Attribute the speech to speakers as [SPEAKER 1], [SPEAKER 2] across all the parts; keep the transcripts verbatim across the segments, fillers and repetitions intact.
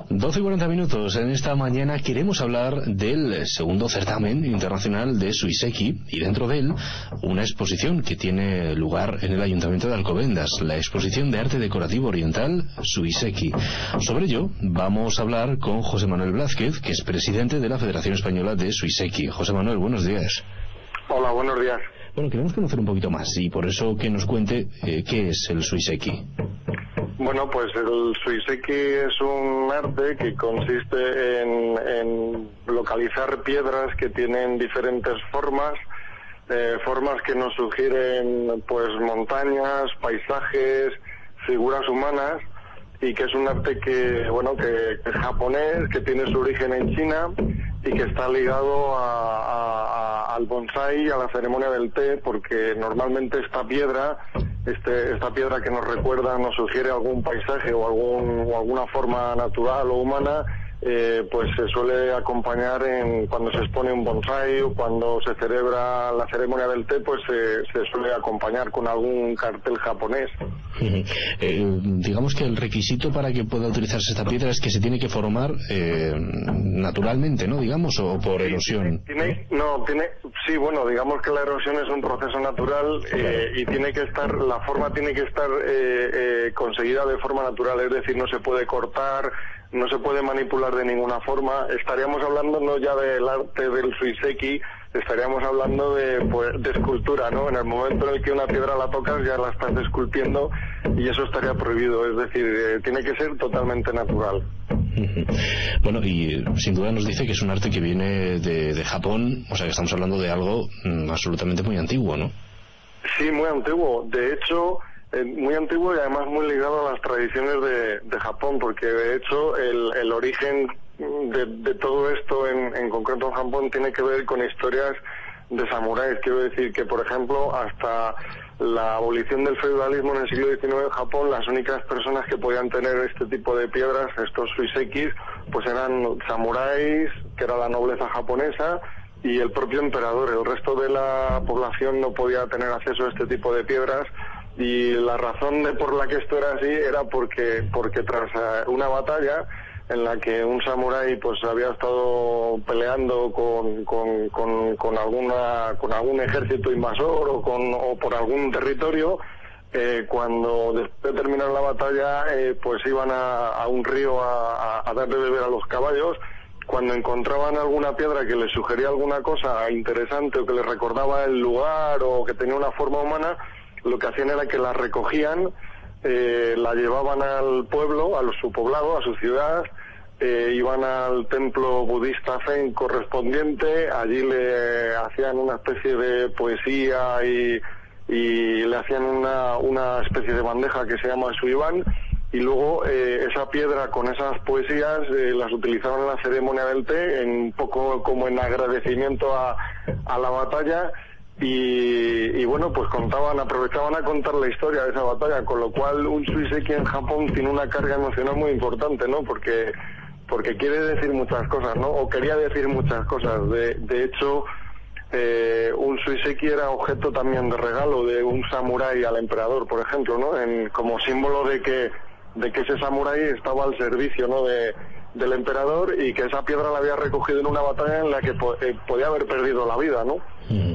[SPEAKER 1] doce y cuarenta minutos. En esta mañana queremos hablar del segundo certamen internacional de Suiseki y dentro de él una exposición que tiene lugar en el Ayuntamiento de Alcobendas, la exposición de arte decorativo oriental Suiseki. Sobre ello vamos a hablar con José Manuel Blázquez, que es presidente de la Federación Española de Suiseki. José Manuel, buenos días.
[SPEAKER 2] Hola, buenos días.
[SPEAKER 1] Bueno, queremos conocer un poquito más y por eso que nos cuente eh, qué es el Suiseki.
[SPEAKER 2] Bueno, pues el Suiseki es un arte que consiste en, en localizar piedras que tienen diferentes formas, eh, formas que nos sugieren pues montañas, paisajes, figuras humanas, y que es un arte que, bueno, que, que es japonés, que tiene su origen en China y que está ligado a, a, a, al bonsái, a la ceremonia del té, porque normalmente esta piedra, este, esta piedra que nos recuerda, nos sugiere algún paisaje o, algún, o alguna forma natural o humana, eh, pues se suele acompañar en cuando se expone un bonsái o cuando se celebra la ceremonia del té, pues se, se suele acompañar con algún cartel japonés.
[SPEAKER 1] Eh, digamos que el requisito para que pueda utilizarse esta piedra es que se tiene que formar eh, naturalmente, ¿no? Digamos, o por erosión.
[SPEAKER 2] Tiene, no, tiene, sí, bueno, digamos que la erosión es un proceso natural eh, y tiene que estar, la forma tiene que estar eh, eh, conseguida de forma natural, es decir, no se puede cortar, no se puede manipular de ninguna forma. Estaríamos hablando no ya del arte del Suiseki, estaríamos hablando de, pues, de escultura, ¿no? En el momento en el que una piedra la tocas ya la estás esculpiendo y eso estaría prohibido, es decir, eh, tiene que ser totalmente natural.
[SPEAKER 1] Bueno, y sin duda nos dice que es un arte que viene de, de Japón, o sea que estamos hablando de algo mm, absolutamente muy antiguo, ¿no?
[SPEAKER 2] Sí, muy antiguo. De hecho, eh, muy antiguo y además muy ligado a las tradiciones de, de Japón, porque de hecho el, el origen de, de todo esto, en, en concreto en Japón, tiene que ver con historias de samuráis. Quiero decir que, por ejemplo, hasta la abolición del feudalismo en el siglo diecinueve en Japón, las únicas personas que podían tener este tipo de piedras, estos suisekis, pues eran samuráis, que era la nobleza japonesa, y el propio emperador. El resto de la población no podía tener acceso a este tipo de piedras, y la razón de por la que esto era así era porque, porque tras una batalla en la que un samurái pues había estado peleando con, con, con, con alguna con algún ejército invasor o con o por algún territorio, eh, cuando después de terminar la batalla eh, pues iban a, a un río a, a, a dar de beber a los caballos. Cuando encontraban alguna piedra que les sugería alguna cosa interesante o que les recordaba el lugar o que tenía una forma humana, lo que hacían era que la recogían, eh, la llevaban al pueblo, a su poblado, a su ciudad, eh, iban al templo budista Zen correspondiente, allí le hacían una especie de poesía y, y le hacían una, una especie de bandeja que se llama suiban, y luego eh, esa piedra con esas poesías eh, las utilizaban en la ceremonia del té, en, un poco como en agradecimiento a, a la batalla. Y, y bueno, pues contaban, aprovechaban a contar la historia de esa batalla, con lo cual un Suiseki en Japón tiene una carga emocional muy importante, ¿no? Porque porque quiere decir muchas cosas, ¿no? O quería decir muchas cosas. De, de hecho, eh, un Suiseki era objeto también de regalo de un samurái al emperador, por ejemplo, ¿no? En, como símbolo de que de que ese samurái estaba al servicio, ¿no? De del emperador, y que esa piedra la había recogido en una batalla en la que po eh, podía haber perdido la vida, ¿no?
[SPEAKER 1] Mm.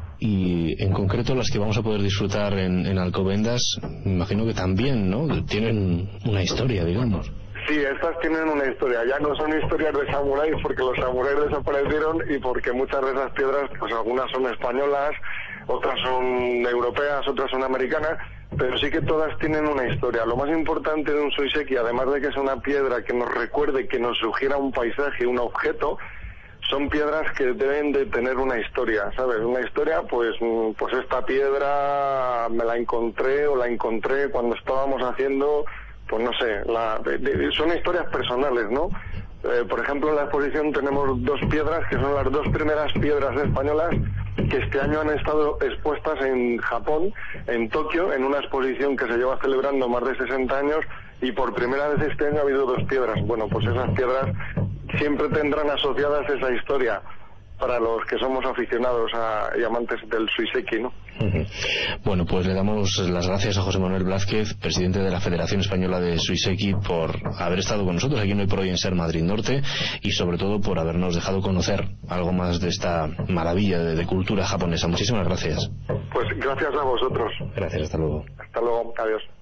[SPEAKER 1] Y en concreto las que vamos a poder disfrutar en, en Alcobendas, me imagino que también, ¿no? Tienen una historia, digamos.
[SPEAKER 2] Sí, estas tienen una historia. Ya no son historias de samuráis, porque los samuráis desaparecieron y porque muchas de esas piedras, pues algunas son españolas, otras son europeas, otras son americanas, pero sí que todas tienen una historia. Lo más importante de un Suiseki, además de que es una piedra que nos recuerde, que nos sugiera un paisaje, un objeto, son piedras que deben de tener una historia, ¿sabes? Una historia, pues, pues esta piedra me la encontré o la encontré cuando estábamos haciendo, pues no sé, la, de, de, son historias personales, ¿no? Eh, por ejemplo, en la exposición tenemos dos piedras que son las dos primeras piedras españolas que este año han estado expuestas en Japón, en Tokio, en una exposición que se lleva celebrando más de sesenta años, y por primera vez este año ha habido dos piedras. Bueno, pues esas piedras siempre tendrán asociadas esa historia. para los que somos aficionados a, y amantes del suiseki, ¿no?
[SPEAKER 1] Uh-huh. Bueno, pues le damos las gracias a José Manuel Blázquez, presidente de la Federación Española de Suiseki, por haber estado con nosotros aquí en Hoy por Hoy en Ser Madrid Norte, y sobre todo por habernos dejado conocer algo más de esta maravilla de, de cultura japonesa. Muchísimas gracias.
[SPEAKER 2] Pues gracias a vosotros.
[SPEAKER 1] Gracias, hasta luego.
[SPEAKER 2] Hasta luego, adiós.